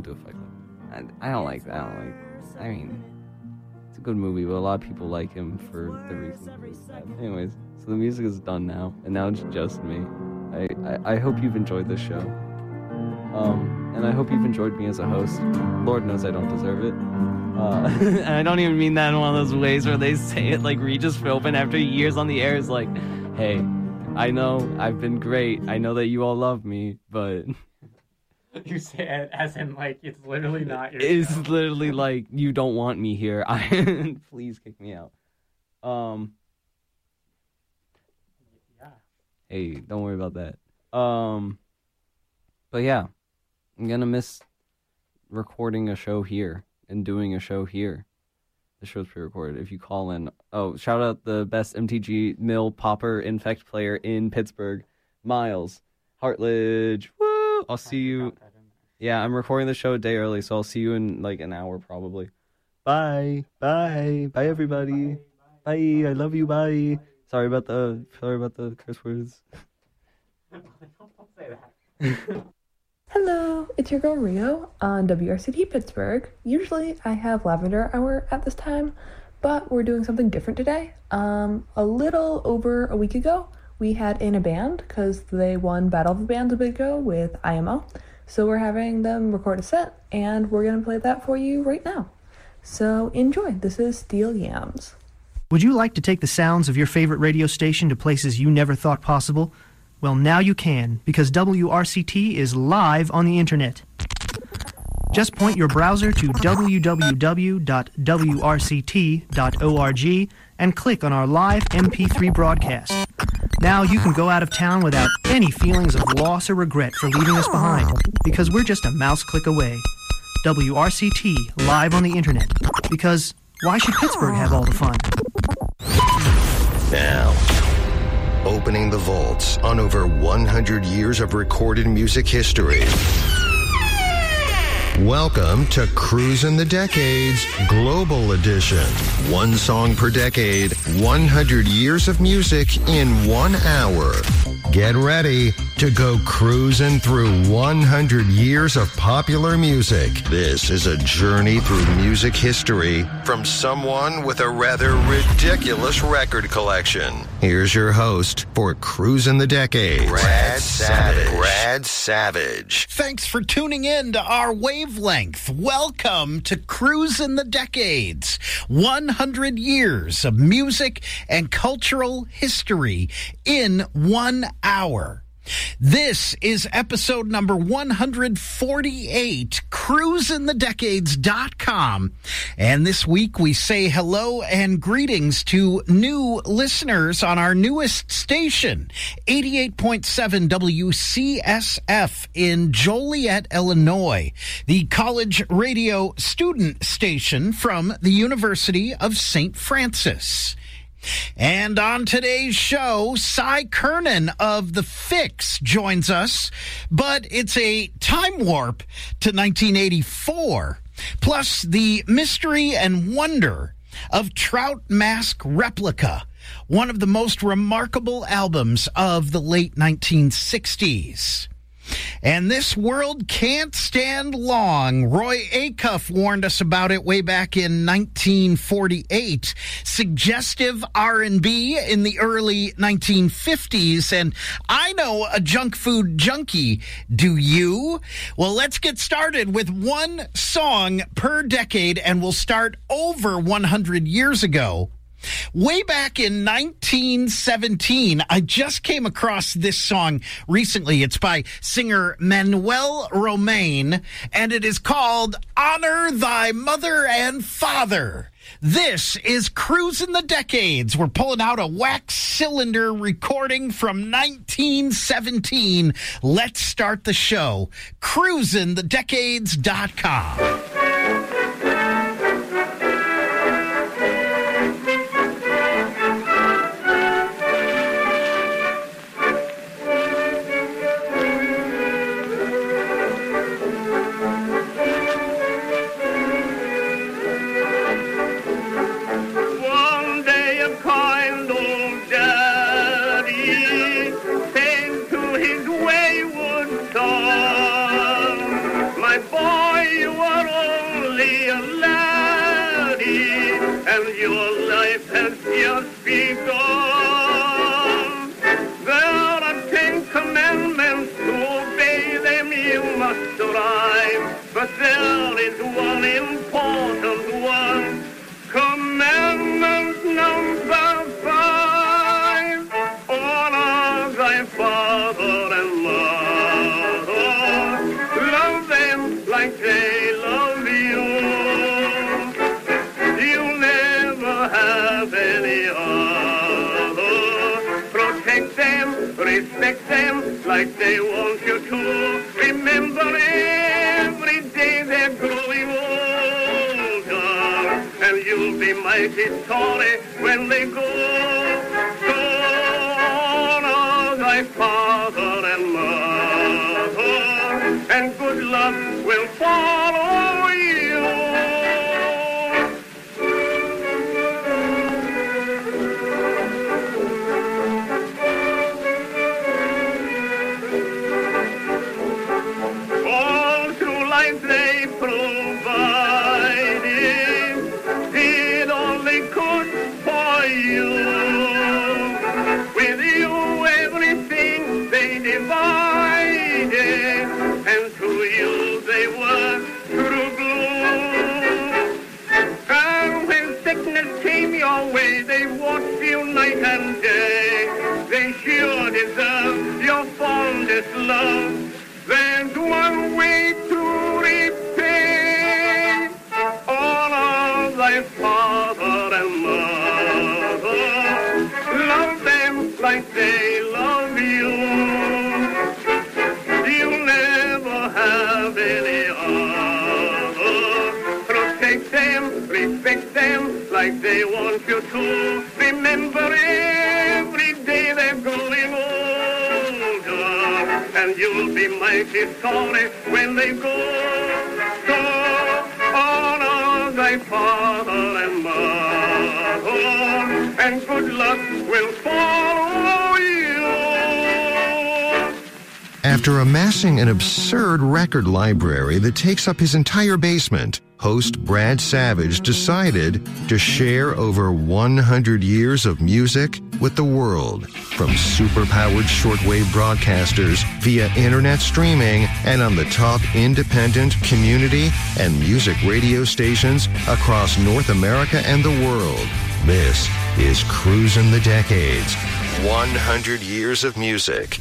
to affect me. I don't like that. I mean, it's a good movie, but a lot of people like him for the reasons. Anyways, so the music is done now, and now it's just me. I hope you've enjoyed this show. And I hope you've enjoyed me as a host. Lord knows I don't deserve it. And I don't even mean that in one of those ways where they say it like Regis Philbin after years on the air is like, hey, I know I've been great. I know that you all love me, but... You say it as in, like, it's literally not your It's show. literally like, you don't want me here. Please kick me out. Yeah. Hey, don't worry about that. But yeah, I'm gonna miss recording a show here and doing a show here. The show's pre-recorded. If you call in, shout out the best MTG Mill Popper Infect player in Pittsburgh, Miles Hartledge. Woo! I'll see you. Yeah, I'm recording the show a day early, so I'll see you in like an hour probably. Bye, everybody. Bye. I love you. Bye. Sorry about the curse words. Don't say that. Hello, it's your girl Rio on WRCT Pittsburgh. Usually I have Lavender Hour at this time, but we're doing something different today. A little over a week ago, we had In a Band because they won Battle of the Bands a bit ago with IMO. So we're having them record a set, and we're going to play that for you right now. So enjoy. This is Steel Yams. Would you like to take the sounds of your favorite radio station to places you never thought possible? Well, now you can, because WRCT is live on the internet. Just point your browser to www.wrct.org and click on our live MP3 broadcast. Now you can go out of town without any feelings of loss or regret for leaving us behind, because we're just a mouse click away. WRCT, live on the internet. Because why should Pittsburgh have all the fun? Now, opening the vaults on over 100 years of recorded music history. Welcome to Cruisin' the Decades Global Edition. One song per decade, 100 years of music in 1 hour. Get ready to go cruising through 100 years of popular music. This is a journey through music history from someone with a rather ridiculous record collection. Here's your host for Cruisin' the Decades, Brad Savage. Thanks for tuning in to our wavelength. Welcome to Cruisin' the Decades, 100 years of music and cultural history in 1 hour. This is episode number 148, cruisinthedecades.com. And this week we say hello and greetings to new listeners on our newest station, 88.7 WCSF in Joliet, Illinois, the college radio student station from the University of St. Francis. And on today's show, Cy Kernan of The Fix joins us, but it's a time warp to 1984, plus the mystery and wonder of Trout Mask Replica, one of the most remarkable albums of the late 1960s. And This World Can't Stand Long. Roy Acuff warned us about it way back in 1948. Suggestive R&B in the early 1950s. And I know a junk food junkie. Do you? Well, let's get started with one song per decade, and we'll start over 100 years ago. Way back in 1917, I just came across this song recently. It's by singer Manuel Romain, and it is called Honor Thy Mother and Father. This is Cruisin' the Decades. We're pulling out a wax cylinder recording from 1917. Let's start the show. cruisinthedecades.com. Boy, your life has just begun. There are 10 commandments, to obey them you must strive. But there is one important one, commandment number 5. Honor thy father and mother, love them like they love you. You'll never have any other. Protect them, respect them like they want you to. Remember every day they're growing older, and you'll be mighty sorry when they go. So honor thy father and mother, and good luck will follow you. All through life they provided, did all they could for you. With you everything they divided, and through you they were true blue. And when sickness came your way, they watched you night and day. They sure deserve your fondest love. There's one way to repay. Honor thy father and mother, love them like they love you. You'll never have any other. Protect them, respect them like they want you to. Remember every day they're growing older, and you'll be mighty sorry when they go. So honor thy father and mother, and good luck will follow you. After amassing an absurd record library that takes up his entire basement, host Brad Savage decided to share over 100 years of music with the world, from super-powered shortwave broadcasters via internet streaming and on the top independent, community, and music radio stations across North America and the world. This is Cruisin' the Decades, 100 years of music.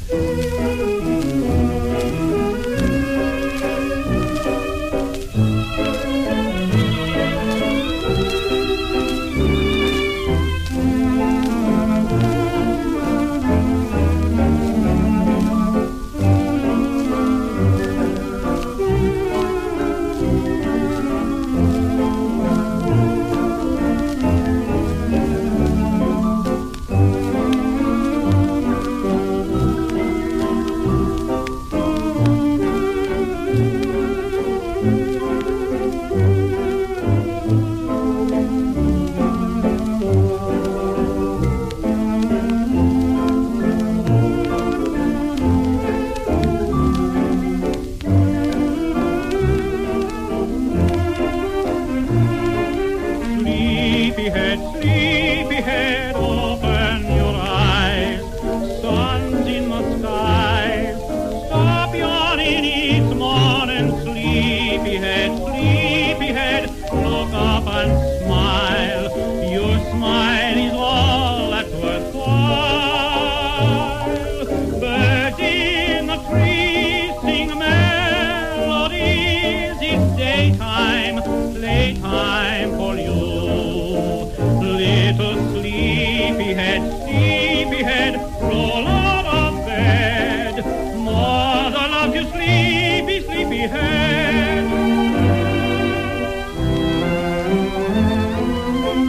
Sleepyhead, open your eyes. Sun's in the skies. Stop yawning, it's morning. Sleepyhead, look up and smile. Your smile is all that's worthwhile. Birds in the trees sing melodies. It's daytime, playtime for you. Little sleepyhead, roll out of bed. Mother loves you, sleepyhead.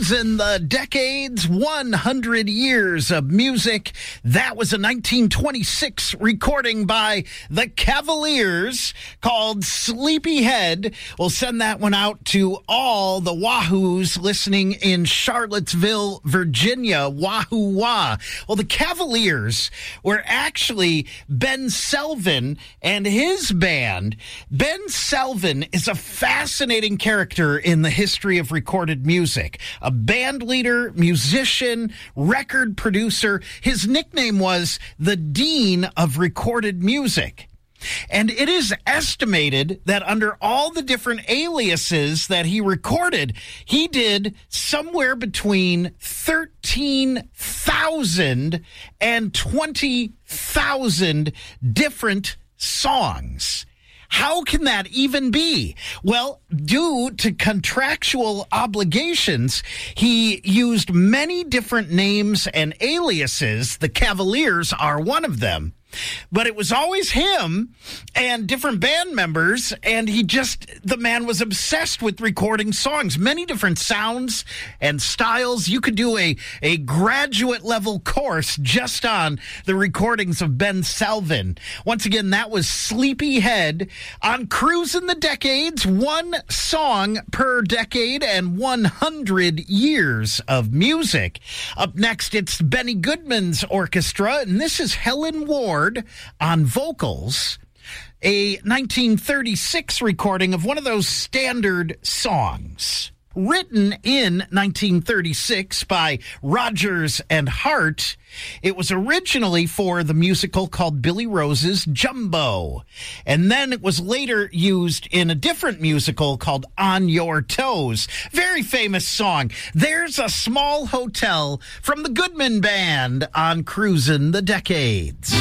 Cruising the Decades, 100 Years of Music. That was a 1926 recording by the Cavaliers called Sleepyhead. We'll send that one out to all the Wahoos listening in Charlottesville, Virginia. Wahoo Wah. Well, the Cavaliers were actually Ben Selvin and his band. Ben Selvin is a fascinating character in the history of recorded music. A band leader, musician, record producer. His nickname was the Dean of Recorded Music. And it is estimated that under all the different aliases that he recorded, he did somewhere between 13,000 and 20,000 different songs. How can that even be? Well, due to contractual obligations, he used many different names and aliases. The Cavaliers are one of them. But it was always him and different band members, and the man was obsessed with recording songs, many different sounds and styles. You could do a graduate level course just on the recordings of Ben Selvin. Once again, that was Sleepyhead on Cruising the Decades, one song per decade and 100 years of music. Up next, it's Benny Goodman's orchestra, and this is Helen Ward on vocals, a 1936 recording of one of those standard songs. Written in 1936 by Rodgers and Hart, it was originally for the musical called Billy Rose's Jumbo. And then it was later used in a different musical called On Your Toes. Very famous song. There's a Small Hotel from the Goodman Band on Cruising the Decades.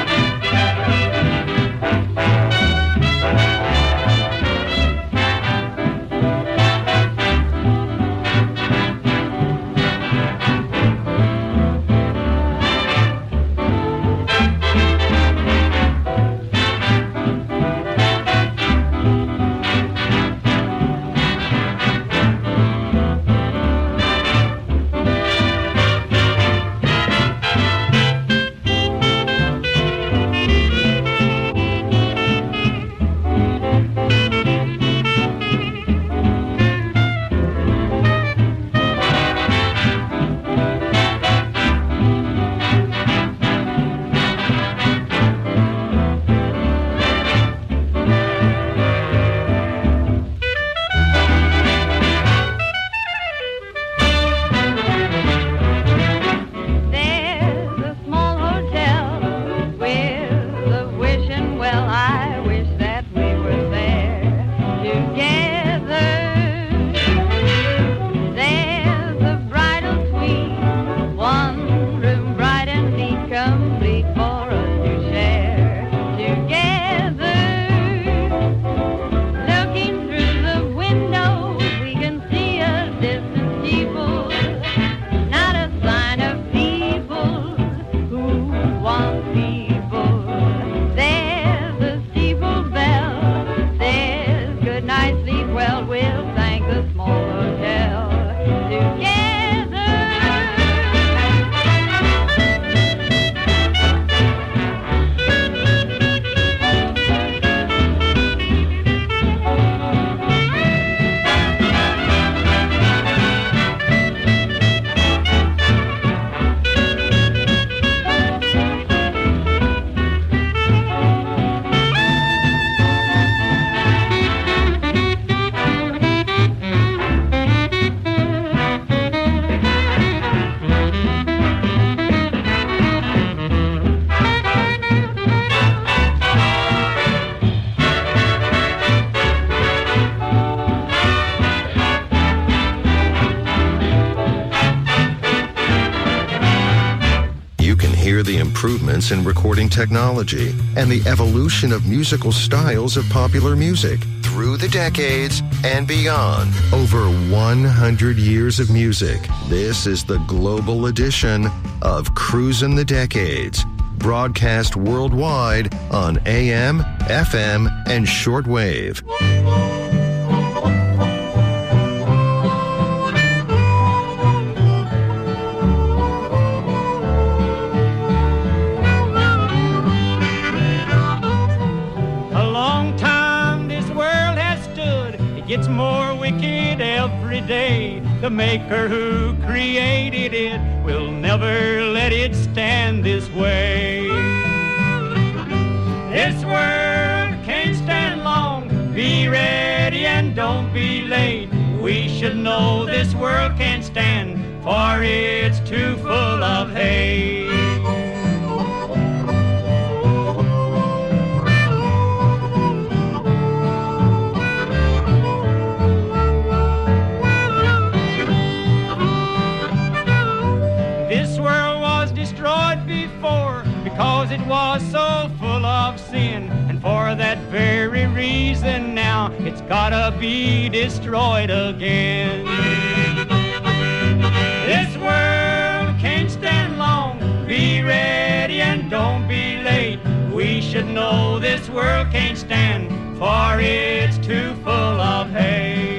Improvements in recording technology and the evolution of musical styles of popular music through the decades and beyond. Over 100 years of music. This is the global edition of Cruising the Decades, broadcast worldwide on AM, FM, and shortwave. gets more wicked every day. The maker who created it will never let it stand this way. This world can't stand long. Be ready and don't be late. We should know this world can't stand, for it's too full of hate. This world was destroyed before because it was so full of sin, and for that very reason now it's gotta be destroyed again. This world can't stand long. Be ready and don't be late. We should know this world can't stand, for it's too full of hate.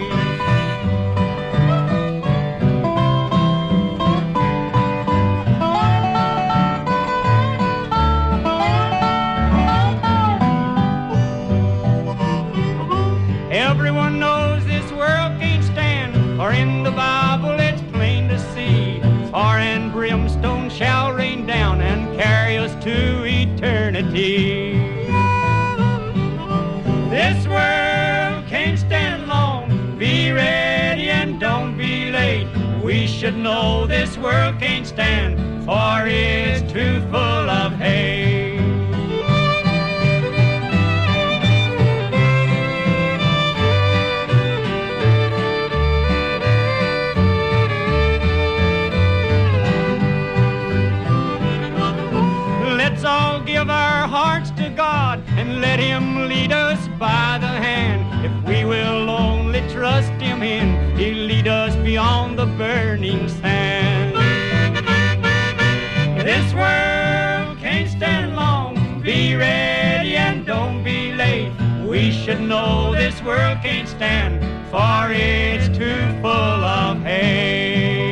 Everyone knows this world can't stand, for in the Bible it's plain to see. Fire and brimstone shall rain down and carry us to eternity. This world can't stand long. Be ready and don't be late. We should know this world can't stand, for it's too full of hate. Let's all give our hearts to God and let Him lead us by the hand. If we will only trust Him in, He'll lead us beyond the burning sand. This world can't stand long. Be ready and don't be late. We should know this world can't stand, for it's too full of hate.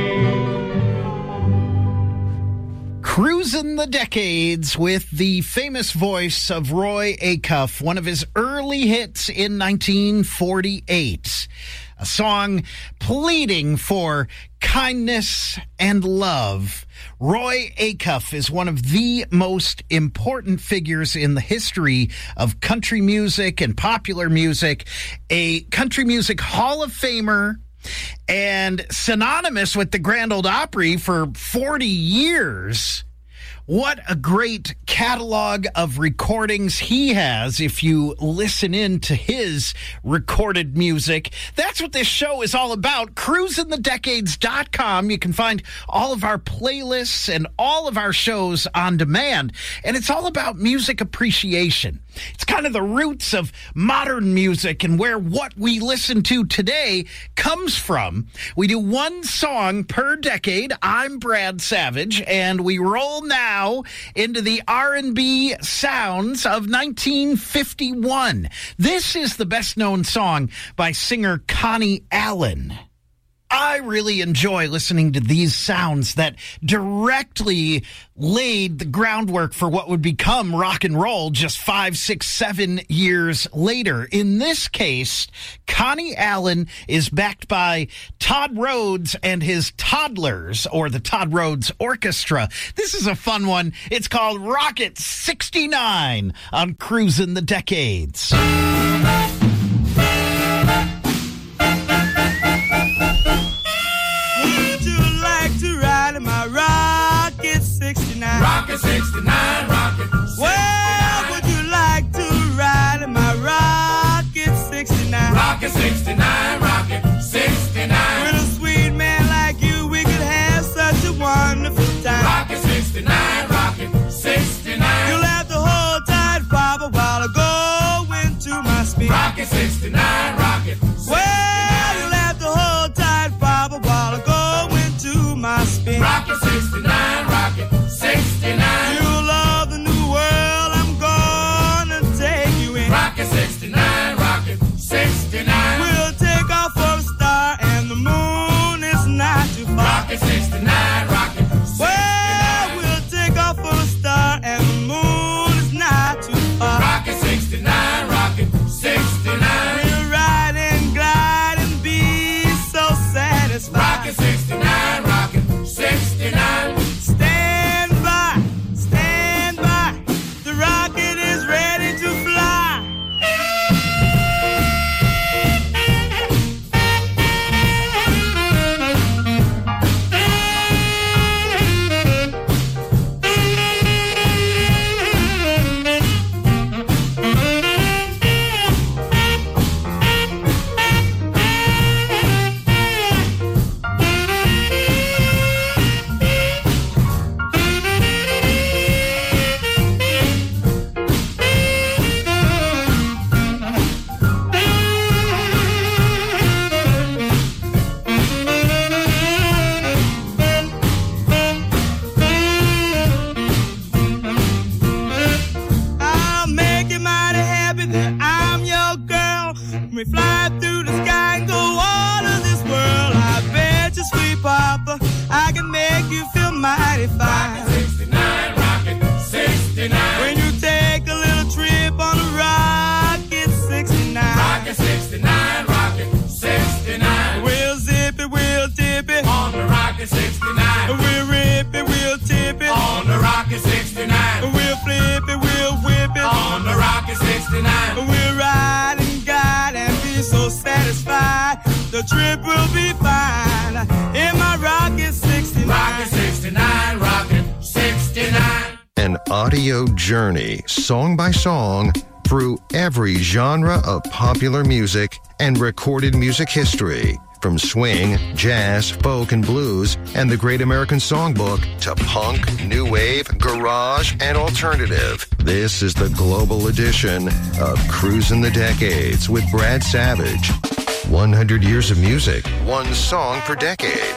Cruising the Decades with the famous voice of Roy Acuff, one of his early hits in 1948. A song pleading for kindness and love. Roy Acuff is one of the most important figures in the history of country music and popular music, a country music Hall of Famer, and synonymous with the Grand Ole Opry for 40 years. What a great catalog of recordings he has if you listen in to his recorded music. That's what this show is all about. CruisingTheDecades.com. You can find all of our playlists and all of our shows on demand. And it's all about music appreciation. It's kind of the roots of modern music and where what we listen to today comes from. We do one song per decade. I'm Brad Savage, and we roll now into the R&B sounds of 1951. This is the best-known song by singer Connie Allen. I really enjoy listening to these sounds that directly laid the groundwork for what would become rock and roll just 5, 6, 7 years later. In this case, Connie Allen is backed by Todd Rhodes and his Toddlers, or the Todd Rhodes Orchestra. This is a fun one. It's called Rocket 69 on Cruising the Decades. My Rocket 69. Rocket 69, rocket 69. Well, would you like to ride in my Rocket 69? Rocket 69, rocket 69. With a sweet man like you, we could have such a wonderful time. Rocket 69, rocket 69. You'll have to hold tight, Papa, while I go into my speed. Rocket 69, rocket 69. Well, you'll have to hold tight, Papa, while I go into my speed. Rocket 69, rocket 69. You'll love the new world I'm gonna take you in. Rocket 69, rocket 69. We'll take off for a star and the moon is not too far. Rocket 69, rocket 69. Well, we'll take off for a star and the moon is not too far. Rocket 69, rocket 69. We'll ride in me fly through the sky and go all of this world. I bet you, sweet papa, I can make you feel mighty fine. Rockin' 69, rockin' 69. When you take a little trip on a rocket 69. Rockin' 69, rockin' 69. We'll zip it, we'll tip it On the Rocket 69. We'll rip it, we'll tip it On the Rocket 69. We'll flip it, we'll whip it On the Rocket 69. We'll ride and guide and be so satisfied. The trip will be fine in my Rocket 69. Rocket 69, Rocket 69. An audio journey, song by song, through every genre of popular music and recorded music history. From swing, jazz, folk, and blues, and the Great American Songbook to punk, new wave, garage, and alternative. This is the global edition of Cruising the Decades with Brad Savage. 100 years of music, one song per decade.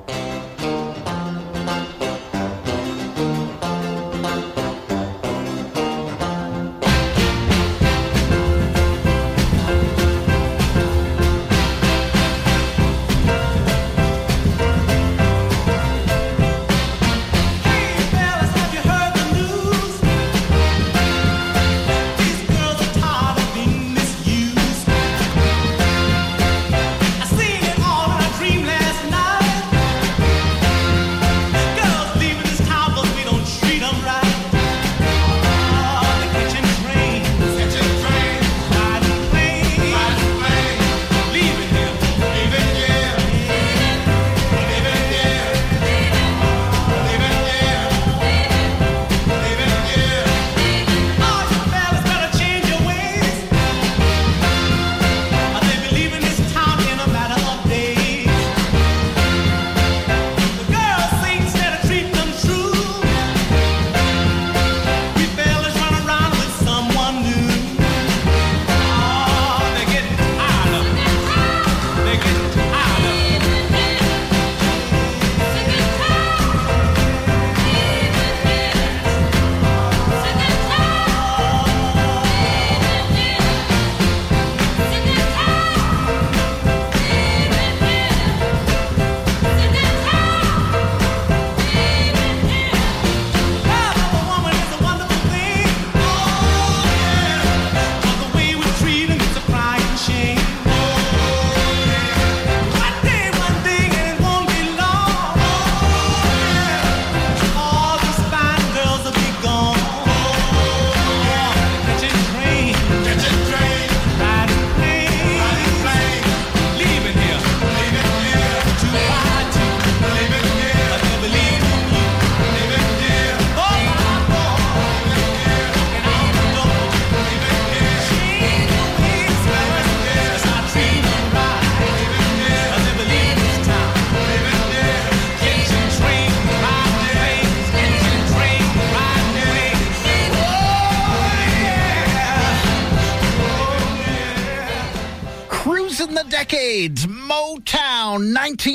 Decades, Motown,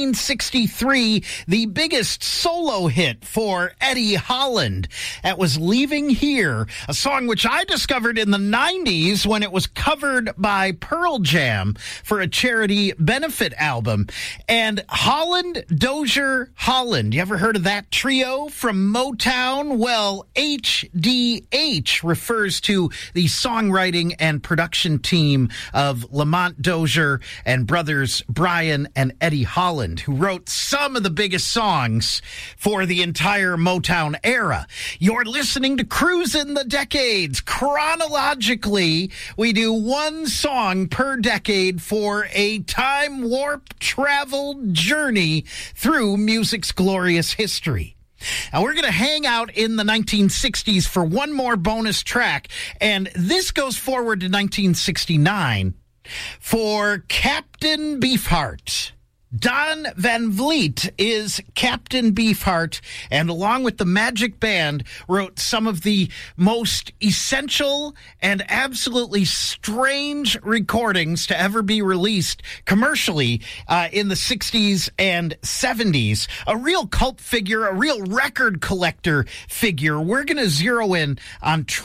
1963, the biggest solo hit for Eddie Holland. That was Leaving Here, a song which I discovered in the 90s when it was covered by Pearl Jam for a charity benefit album. And Holland, Dozier, Holland. You ever heard of that trio from Motown? Well, HDH refers to the songwriting and production team of Lamont Dozier and brothers Brian and Eddie Holland, who wrote some of the biggest songs for the entire Motown era. You're listening to Cruising the Decades. Chronologically, we do one song per decade for a time warp travel journey through music's glorious history. Now, we're going to hang out in the 1960s for one more bonus track, and this goes forward to 1969 for Captain Beefheart. Don Van Vliet is Captain Beefheart, and along with the Magic Band, wrote some of the most essential and absolutely strange recordings to ever be released commercially in the 60s and 70s. A real cult figure, a real record collector figure. We're going to zero in on Trout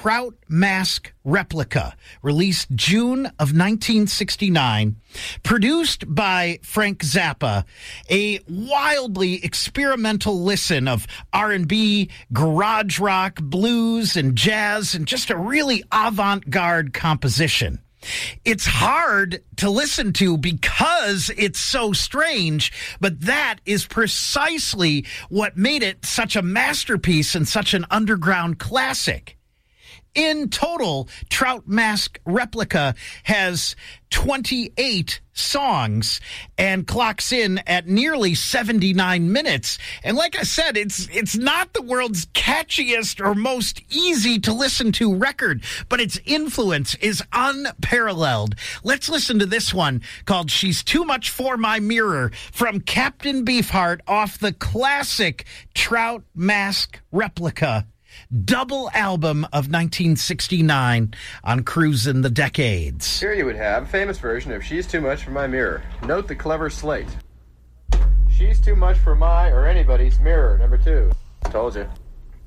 Mask Replica, released June of 1969, produced by Frank Zappa, a wildly experimental listen of R&B, garage rock, blues, and jazz, and just a really avant-garde composition. It's hard to listen to because it's so strange, but that is precisely what made it such a masterpiece and such an underground classic. In total, Trout Mask Replica has 28 songs and clocks in at nearly 79 minutes. And like I said, it's not the world's catchiest or most easy to listen to record, but its influence is unparalleled. Let's listen to this one called She's Too Much for My Mirror from Captain Beefheart off the classic Trout Mask Replica double album of 1969 on Cruisin' the Decades. Here you would have a famous version of She's Too Much for My Mirror. Note the clever slate. She's too much for my or anybody's mirror, number 2. Told you.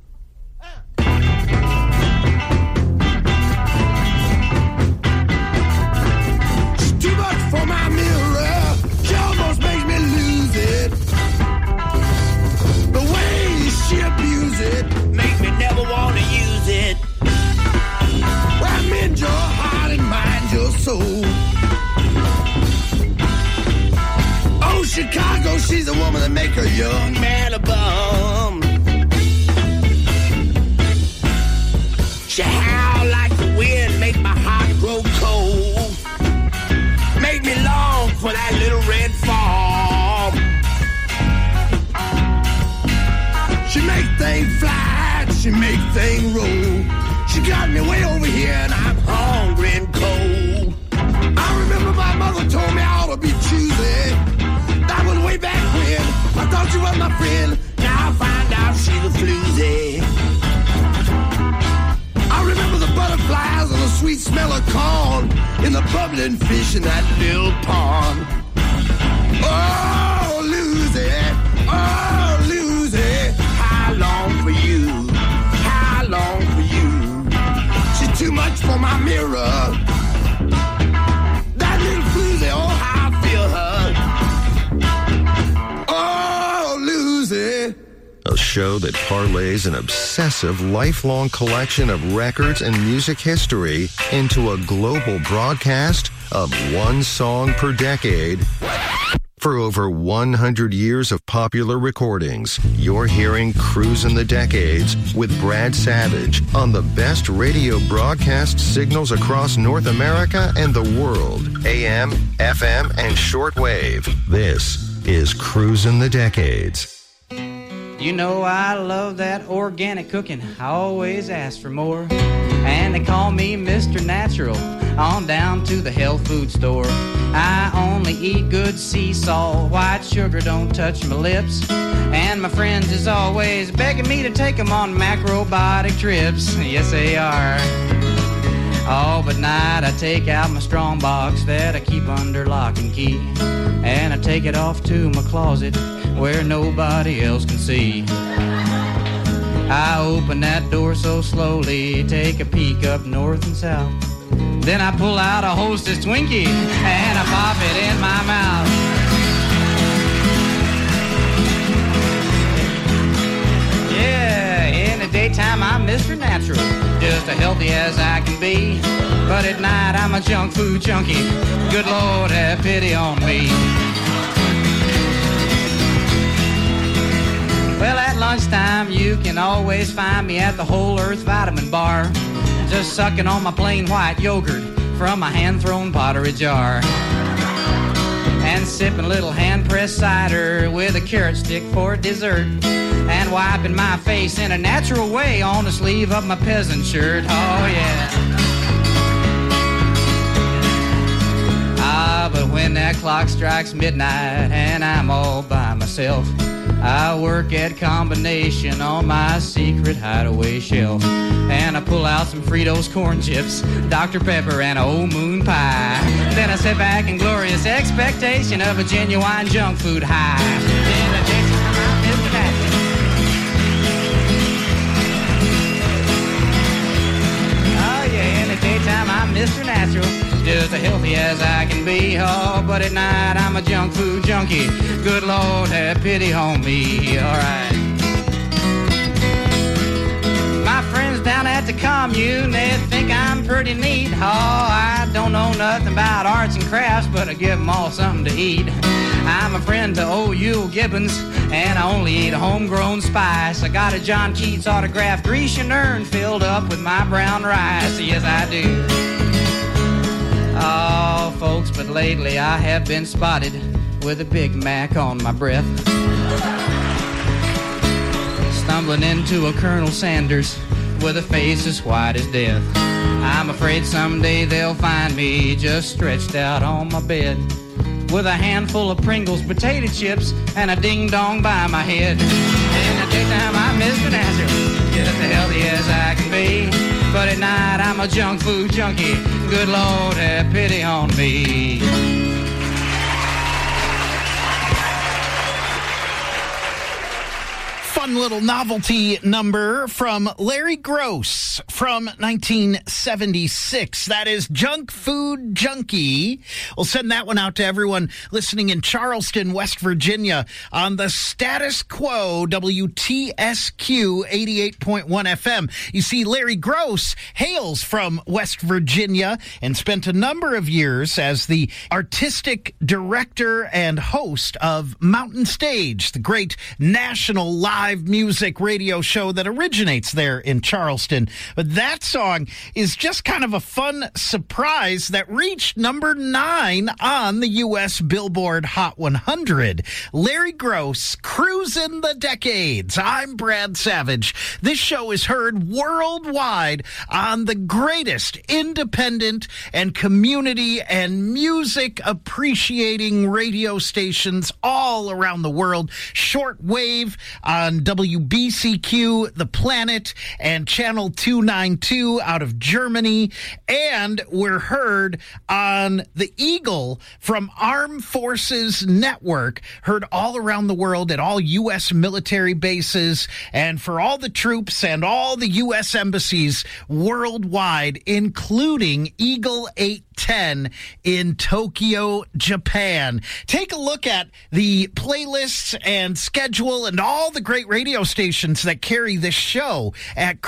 She's too much for my mirror. She almost makes me lose it. The way she abuses it make me never want to use it. I'm in your heart and mind, your soul. Oh, Chicago, she's a woman that make a young man a bum. She howl like the wind, make my heart grow cold. Make me long for that little red farm. She make things fly, she make things roll. She got me way over here and I'm hungry and cold. I remember my mother told me I ought to be choosy. That was way back when. I thought you was my friend. Now I find out she's a floozy. I remember the butterflies and the sweet smell of corn in the bubbling fish in that little pond. Oh, Lucy, oh, Lucy, how long for you? How long for you? She's too much for my mirror. That little floozy, oh, how I feel her. Oh, Lucy. A show that parlays an obsessive, lifelong collection of records and music history into a global broadcast of one song per decade. For over 100 years of popular recordings, you're hearing Cruisin' the Decades with Brad Savage on the best radio broadcast signals across North America and the world. AM, FM, and shortwave. This is Cruisin' the Decades. You know I love that organic cooking. I always ask for more. And they call me Mr. Natural on down to the health food store. I only eat good sea salt. White sugar don't touch my lips. And my friends is always begging me to take them on macrobiotic trips. Yes, they are. Oh, but night I take out my strong box that I keep under lock and key. And I take it off to my closet where nobody else can see. I open that door so slowly, take a peek up north and south. Then I pull out a Hostess Twinkie and I pop it in my mouth. Yeah, in the daytime I'm Mr. Natural, just as healthy as I can be. But at night I'm a junk food junkie. Good Lord, have pity on me. Well, at lunchtime, you can always find me at the Whole Earth Vitamin Bar, just sucking on my plain white yogurt from my hand-thrown pottery jar. And sipping a little hand-pressed cider with a carrot stick for dessert. And wiping my face in a natural way on the sleeve of my peasant shirt. Oh, yeah. Ah, but when that clock strikes midnight and I'm all by myself, I work at combination on my secret hideaway shelf. And I pull out some Fritos corn chips, Dr. Pepper, and a old moon pie. Then I sit back in glorious expectation of a genuine junk food high. In the daytime, I'm Mr. Natural. Mr. Natural, just as healthy as I can be. Oh, but at night I'm a junk food junkie. Good Lord, have pity on me. All right. My friends down at the commune, they think I'm pretty neat. Oh, I don't know nothing about arts and crafts, but I give them all something to eat. I'm a friend to old Yule Gibbons, and I only eat homegrown spice. I got a John Keats autographed Grecian urn filled up with my brown rice. Yes, I do. Oh, folks, but lately I have been spotted with a Big Mac on my breath. Stumbling into a Colonel Sanders with a face as white as death. I'm afraid someday they'll find me just stretched out on my bed with a handful of Pringles potato chips and a ding-dong by my head. In the daytime I'm Mr. Natural, just as healthy as I can be. But at night I'm a junk food junkie. Good Lord, have pity on me. Fun little novelty number from Larry Gross from 1976. That is Junk Food Junkie. We'll send that one out to everyone listening in Charleston, West Virginia on the Status Quo WTSQ 88.1 FM. You see, Larry Gross hails from West Virginia and spent a number of years as the artistic director and host of Mountain Stage, the great national live music radio show that originates there in Charleston. But that song is just kind of a fun surprise that reached number 9 on the U.S. Billboard Hot 100. Larry Gross, Cruising the Decades. I'm Brad Savage. This show is heard worldwide on the greatest independent and community and music appreciating radio stations all around the world. Shortwave on WBCQ, The Planet, and Channel 292 out of Germany. And we're heard on the Eagle from Armed Forces Network, heard all around the world at all U.S. military bases and for all the troops and all the U.S. embassies worldwide, including Eagle 810 in Tokyo, Japan. Take a look at the playlists and schedule and all the great radio stations that carry this show at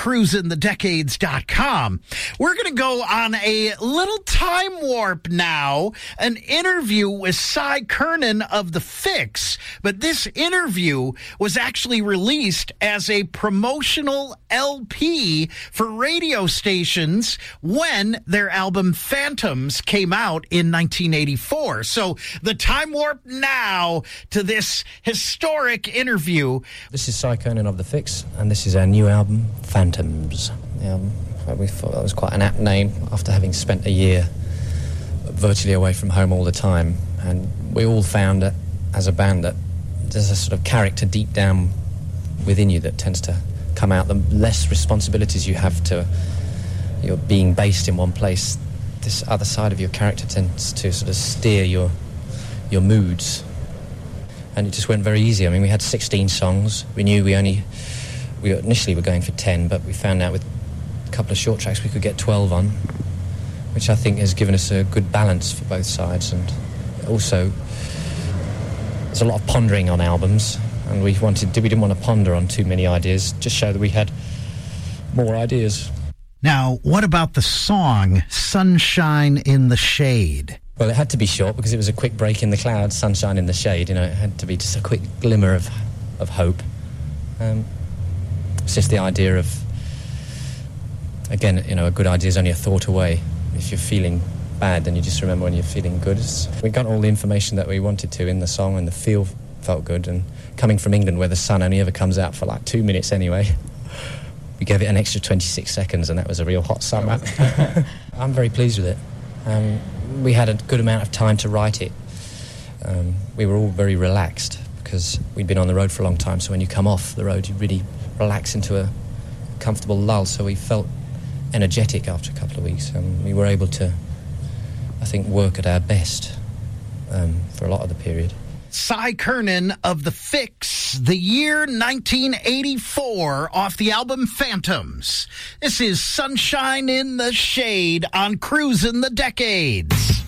cruisinthedecades.com. We're going to go on a little time warp now, an interview with Cy Curnin of The Fix, but this interview was actually released as a promotional LP for radio stations when their album Phantoms came out in 1984. So the time warp now to this historic interview. This is Cy Curnin of The Fix, and this is our new album, Phantoms. We thought that was quite an apt name after having spent a year virtually away from home all the time. And we all found that, as a band, that there's a sort of character deep down within you that tends to come out. The less responsibilities you have to, you're being based in one place, this other side of your character tends to sort of steer your moods. And it just went very easy. I mean, we had 16 songs. We knew we initially were going for 10, but we found out with a couple of short tracks we could get 12 on, which I think has given us a good balance for both sides. And also, there's a lot of pondering on albums, and we didn't want to ponder on too many ideas, just show that we had more ideas. Now, what about the song Sunshine in the Shade? Well, it had to be short because it was a quick break in the clouds, sunshine in the shade. It had to be just a quick glimmer of hope. It's just the idea of, again, a good idea is only a thought away. If you're feeling bad, then you just remember when you're feeling good. We got all the information that we wanted to in the song, and the feel felt good. And coming from England, where the sun only ever comes out for like 2 minutes anyway, we gave it an extra 26 seconds, and that was a real hot summer. I'm very pleased with it. We had a good amount of time to write it. We were all very relaxed because we'd been on the road for a long time, so when you come off the road you really relax into a comfortable lull, so we felt energetic after a couple of weeks, and we were able to, I think, work at our best for a lot of the period. Cy Curnin of The Fix, the year 1984, off the album Phantoms. This is Sunshine in the Shade on Cruisin' the Decades.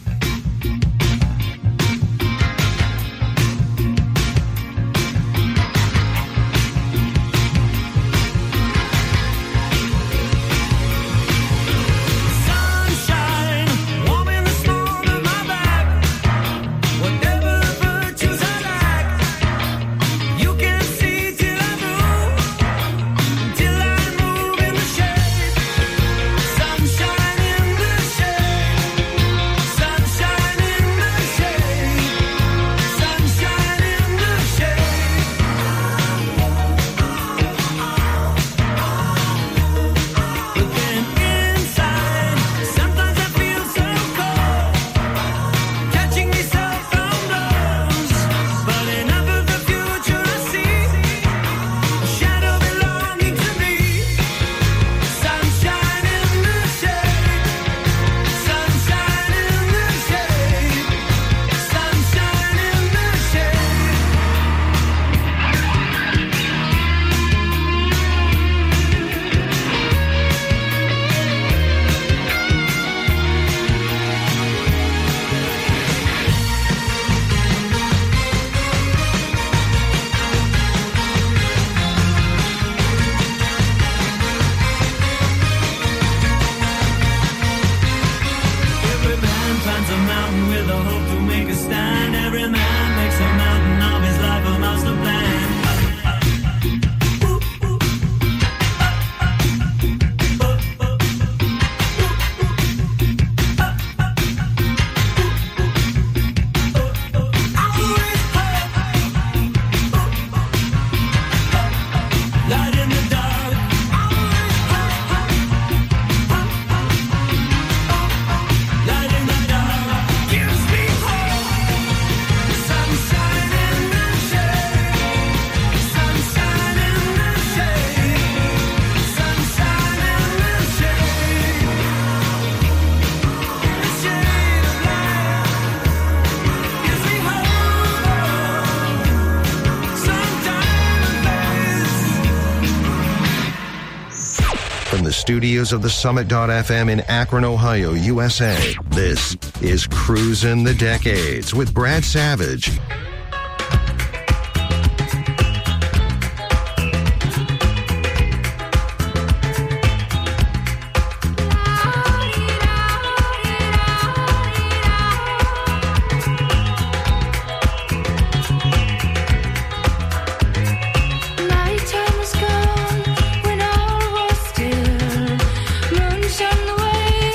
Studios of the Summit.fm in Akron, Ohio, USA. This is Cruisin' the Decades with Brad Savage.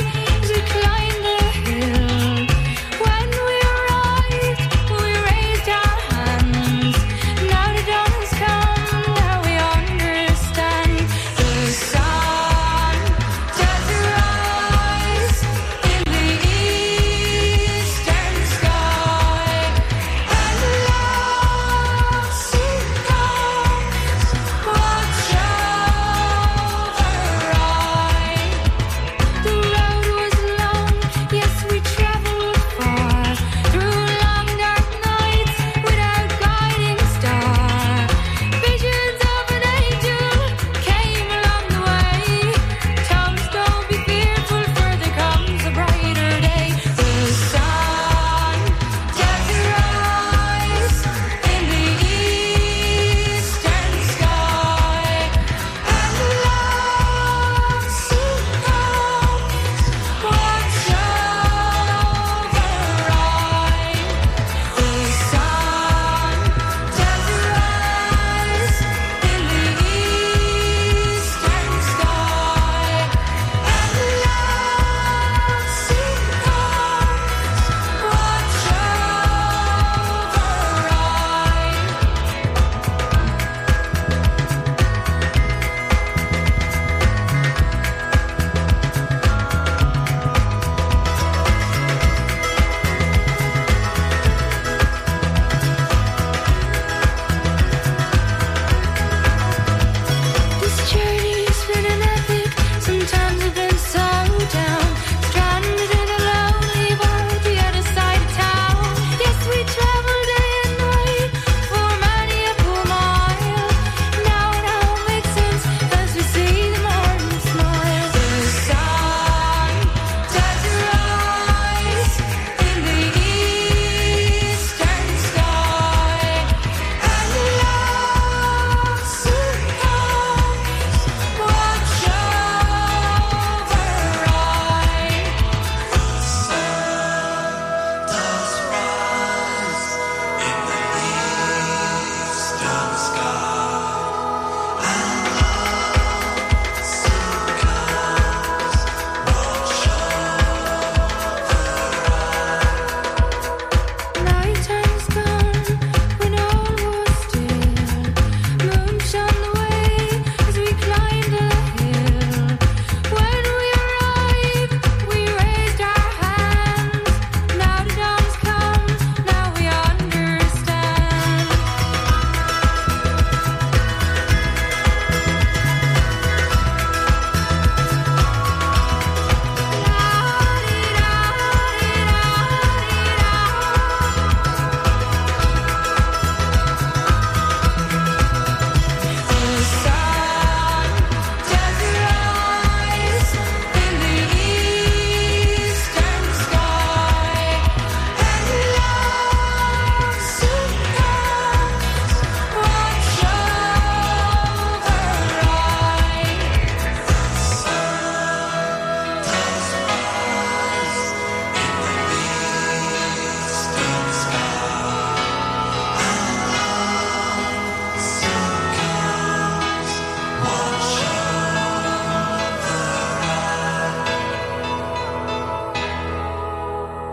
When we arrived, we raised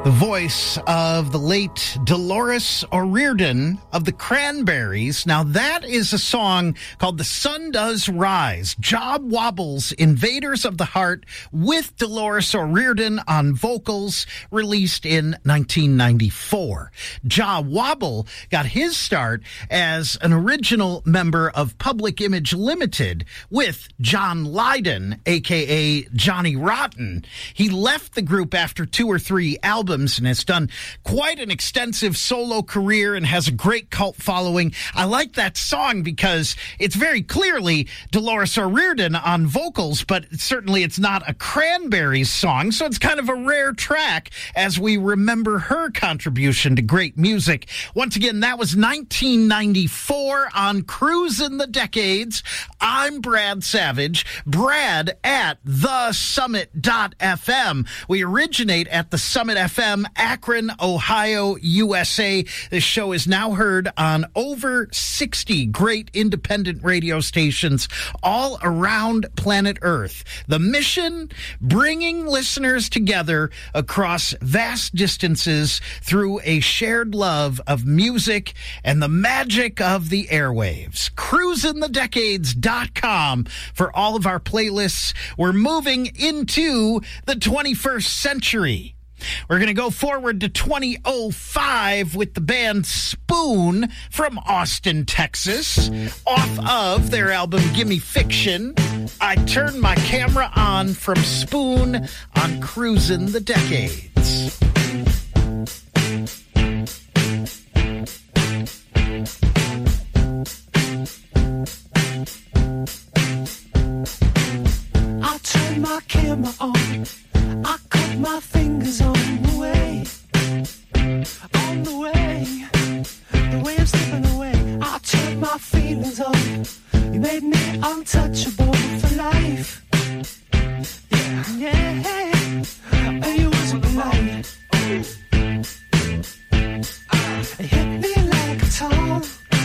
The voice of the late Dolores O'Riordan of the Cranberries. Now, that is a song called The Sun Does Rise. Job Wobble's Invaders of the Heart with Dolores O'Riordan on vocals, released in 1994. Job Wobble got his start as an original member of Public Image Limited with John Lydon, a.k.a. Johnny Rotten. He left the group after 2 or 3 albums and has done quite an extensive solo career and has a great cult following. I like that song because it's very clearly Dolores O'Riordan on vocals, but certainly it's not a Cranberries song, so it's kind of a rare track as we remember her contribution to great music. Once again, that was 1994 on Cruisin' the Decades. I'm Brad Savage, Brad at thesummit.fm. We originate at the Summit FM, Akron, Ohio, USA. This show is now heard on over 60 great independent radio stations all around planet Earth. The mission, bringing listeners together across vast distances through a shared love of music and the magic of the airwaves. CruisinTheDecades.com for all of our playlists. We're moving into the 21st century. We're going to go forward to 2005 with the band Spoon from Austin, Texas, off of their album Gimme Fiction. I Turn My Camera On from Spoon on Cruisin' the Decades. I turn my camera on, I cut my fingers on the way I'm slipping away. I turn my feelings on, you made me untouchable for life. Yeah, and you wasn't polite. It hit me like a tom.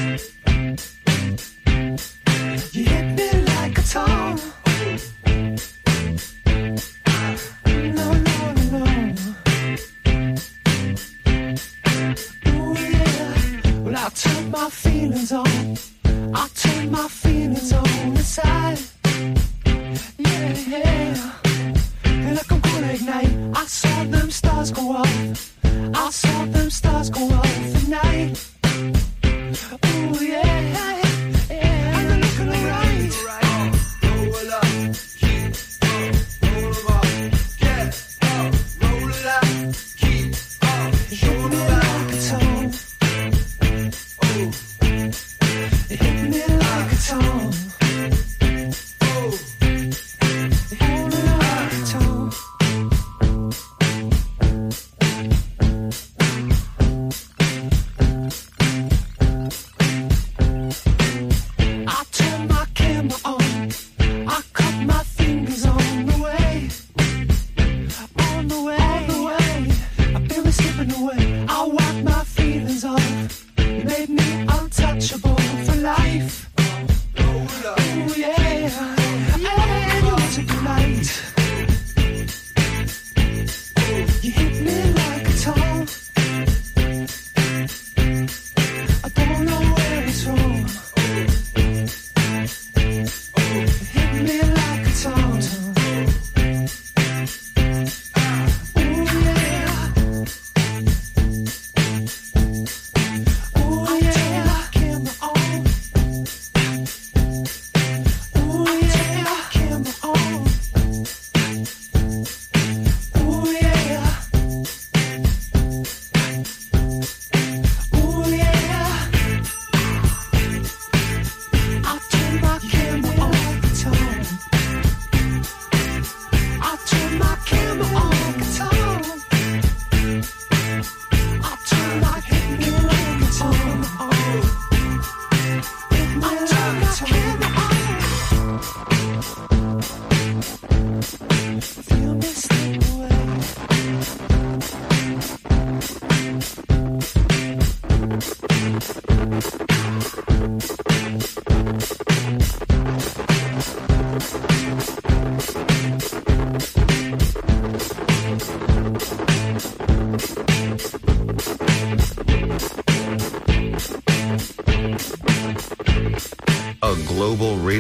You hit me like a tom. I turn my feelings on. I turn my feelings on inside. Yeah. And like I'm gonna ignite. I saw them stars go off. I saw them stars go off at night. Ooh, yeah. And they're looking alright. Roll up, keep up, roll up, get up, roll up, keep up, show me like a tone. It hit me like a tone. Oh, it hit me like a tone. I turn my camera on. I cut my fingers on the way. On the way. I feel me slipping away. I wipe my feelings off. You made me untouchable for life. Ooh, yeah. And you was a delight. You hit me like a tone. I don't know where it's from. It hit me like a tone. Ooh, yeah. Ooh, yeah. Camera on. Ooh, yeah. Camera on. Ooh, yeah. Ooh, yeah. I turn my camera on like a tone. I turn my camera on like a tone. I turn my camera like a tone. I turn my camera on. Feel me slip away.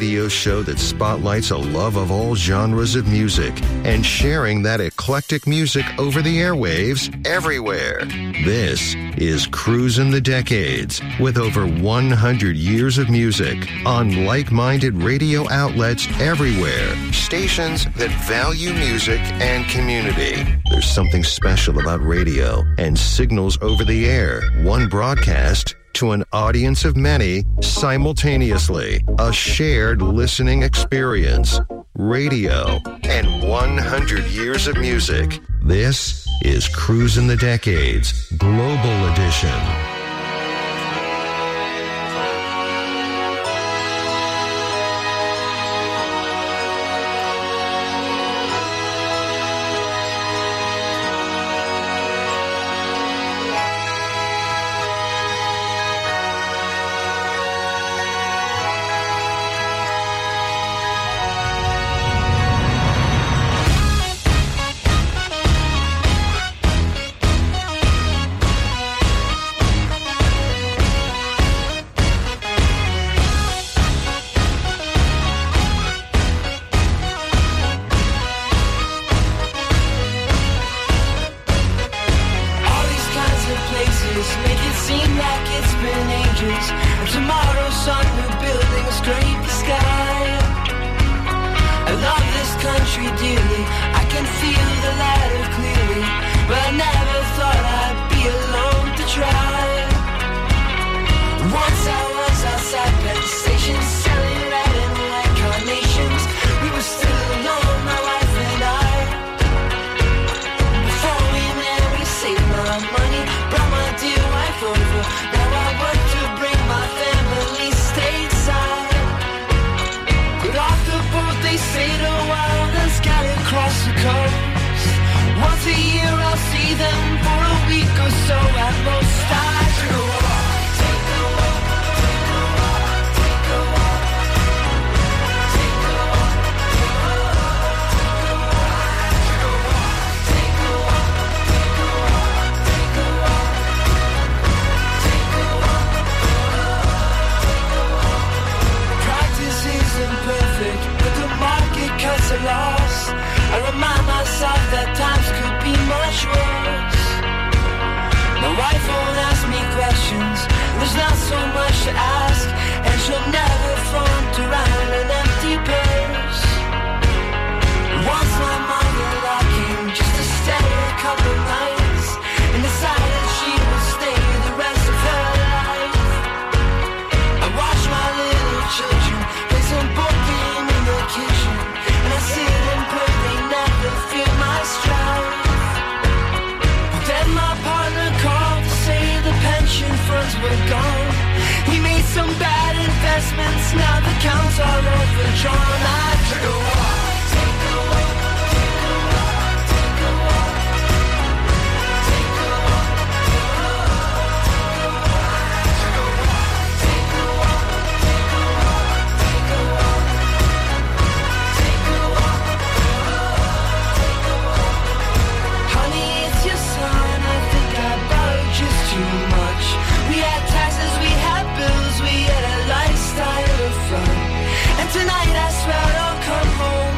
radio show that spotlights a love of all genres of music and sharing that eclectic music over the airwaves everywhere. This is Cruisin' the Decades, with over 100 years of music on like-minded radio outlets everywhere. Stations that value music and community. There's something special about radio and signals over the air. One broadcast to an audience of many simultaneously. A shared listening experience. Radio and 100 years of music. This is Cruisin' the Decades, Global Edition. Now the counts are overdrawn. I take a walk, take a walk, take a walk, take a walk, take a walk, take a walk, take a walk, take a walk, take a walk, take a walk, take a walk. Honey, it's your son. I think I borrowed just too much. We had taxes, we had bills, we had a lifestyle. And tonight I swear I'll come home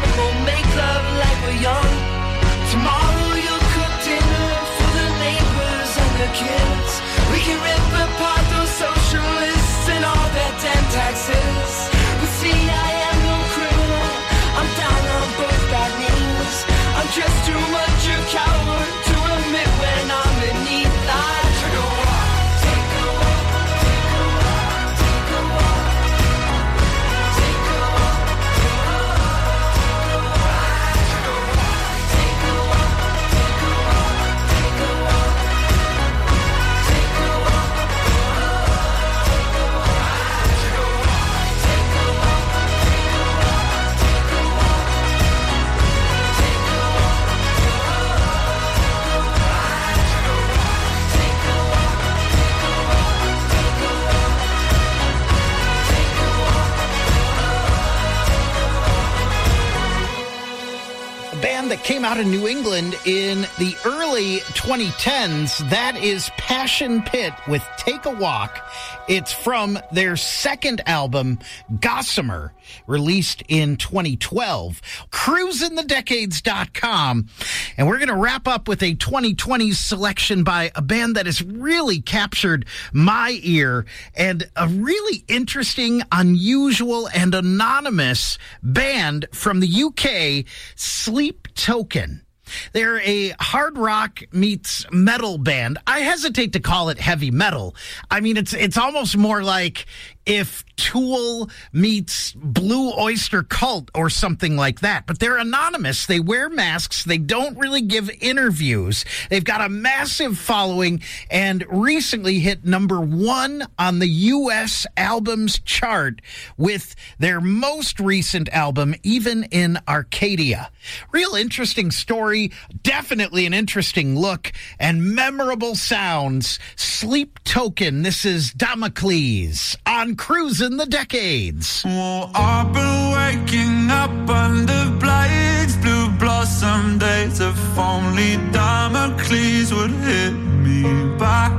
out of New England in the early 2010s. That is Passion Pit with Take a Walk. It's from their second album, Gossamer, released in 2012. CruisinTheDecades.com. And we're going to wrap up with a 2020s selection by a band that has really captured my ear, and a really interesting, unusual, and anonymous band from the UK, Sleep Token. They're a hard rock meets metal band. I hesitate to call it heavy metal. I mean, it's almost more like if Tool meets Blue Oyster Cult or something like that. But they're anonymous. They wear masks. They don't really give interviews. They've got a massive following and recently hit #1 on the U.S. albums chart with their most recent album, Even in Arcadia. Real interesting story. Definitely an interesting look and memorable sounds. Sleep Token. This is Damocles on Cruising the Decades. Oh, I've been waking up under blades, blue blossom days. If only Damocles would hit me back.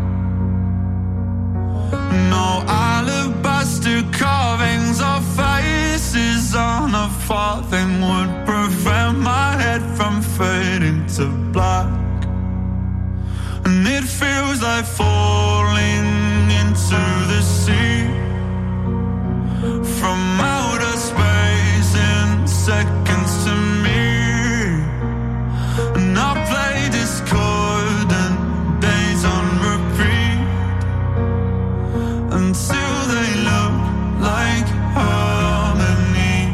No alabaster carvings or faces on a farthing would prevent my head from fading to black. And it feels like falling into the sea from outer space in seconds to me. And I play discordant days on repeat until they look like harmony.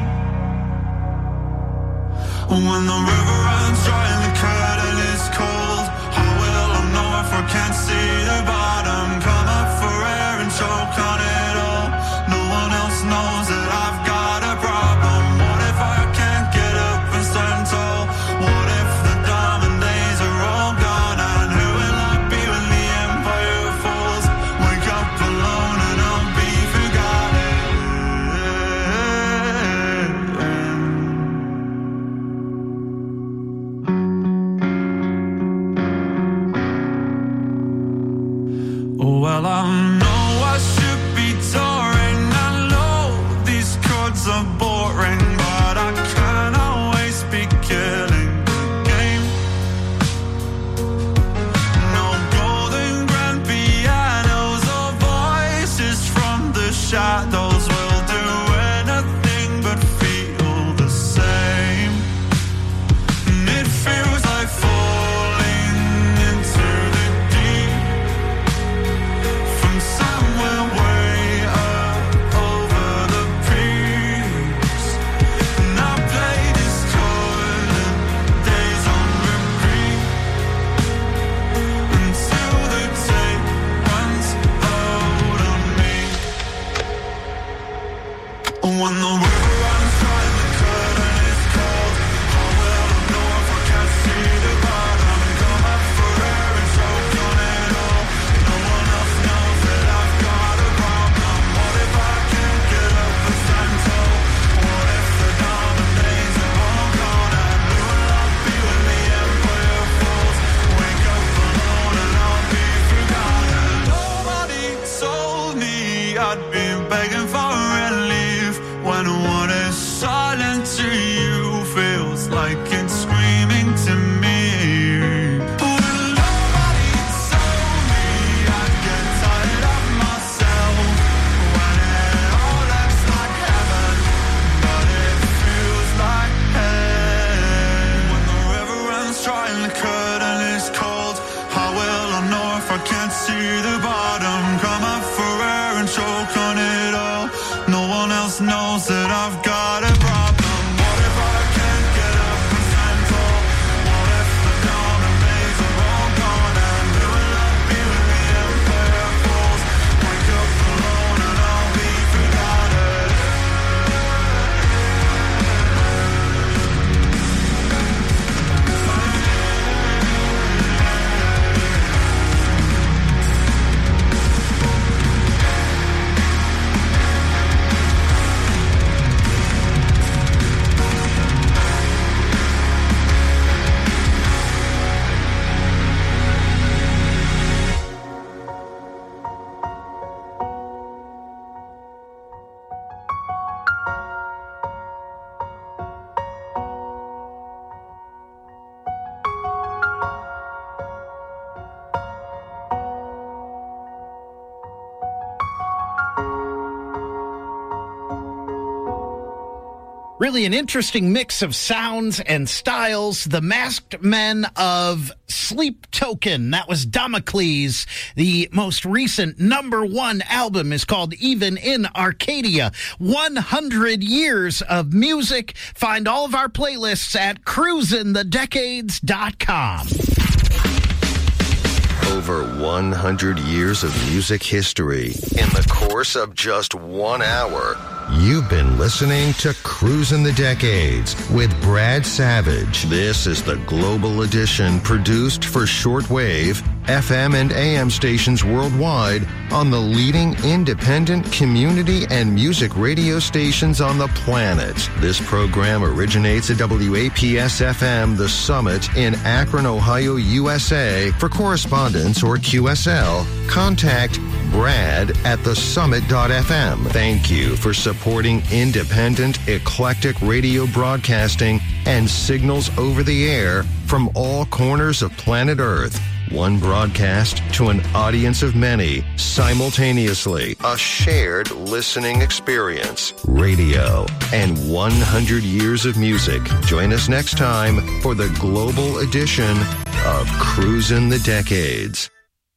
When the river runs dry and the curtain is cold, how will I know if I can't see the bottom? Come up for air and choke on it all. No one else knows that I've got a problem. What if I can't get up and stand tall? What if the diamond days are all gone? And who will I be when the empire falls? Wake up alone and I'll be forgotten. Well, I know I should be touring. I know these chords are boring, but I can't always be killing the game. No golden grand pianos or voices from the shadows will do anything but feel the same. And it feels like falling into the deep from somewhere way up over the peaks. And I play discordant days on repeat until the tape runs out on me. When the river runs dry and the curtain is cold, how will I know if I can't see the bottom? Come up for air and choke on it all. No one else knows that I've got a problem. What if I can't get up and stand tall? What if the diamond days are all gone? And who will I be when the empire falls? Wake up alone and I'll be forgotten. Nobody told me I'd be begging for relief when what is silent to you feels like it's screaming to me. When nobody told me I'd get tired of myself, when it all looks like heaven, but it feels like hell. When the river runs dry and the curtain is cold, how will I know if I can't see the bottom? Come up for air and choke on it all. No one else knows that I've got a problem. What if I can't get up and stand tall? What if the diamond days are all gone? And who will I be when the empire falls? Wake up alone and I'll be forgotten. Really an interesting mix of sounds and styles. The Masked Men of Sleep Token. That was Damocles. The most recent #1 album is called Even in Arcadia. 100 years of music. Find all of our playlists at cruisinthedecades.com. Over 100 years of music history in the course of just 1 hour. You've been listening to Cruisin' the Decades with Brad Savage. This is the Global Edition produced for shortwave, FM, and AM stations worldwide on the leading independent community and music radio stations on the planet. This program originates at WAPS-FM The Summit in Akron, Ohio, USA. For correspondence or QSL, contact Brad at thesummit.fm. Thank you for supporting independent, eclectic radio broadcasting and signals over the air from all corners of planet Earth. One broadcast to an audience of many, simultaneously. A shared listening experience. Radio and 100 years of music. Join us next time for the global edition of Cruisin' the Decades.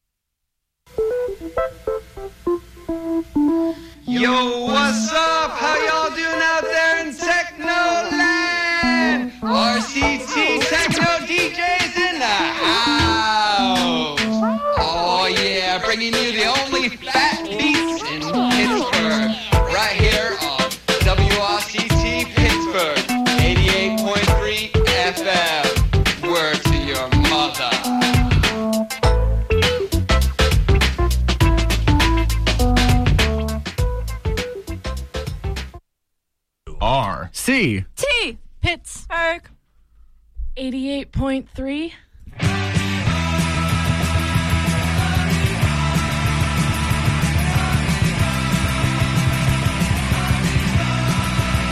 Yo, what's up? How y'all doing out there in Technoland? RCT Techno DJs in the house. Oh yeah, bringing you the only fat beats in Pittsburgh. Right here on WRCT Pittsburgh, 88.3 FM. Word to your mother. R C T Pittsburgh 88.3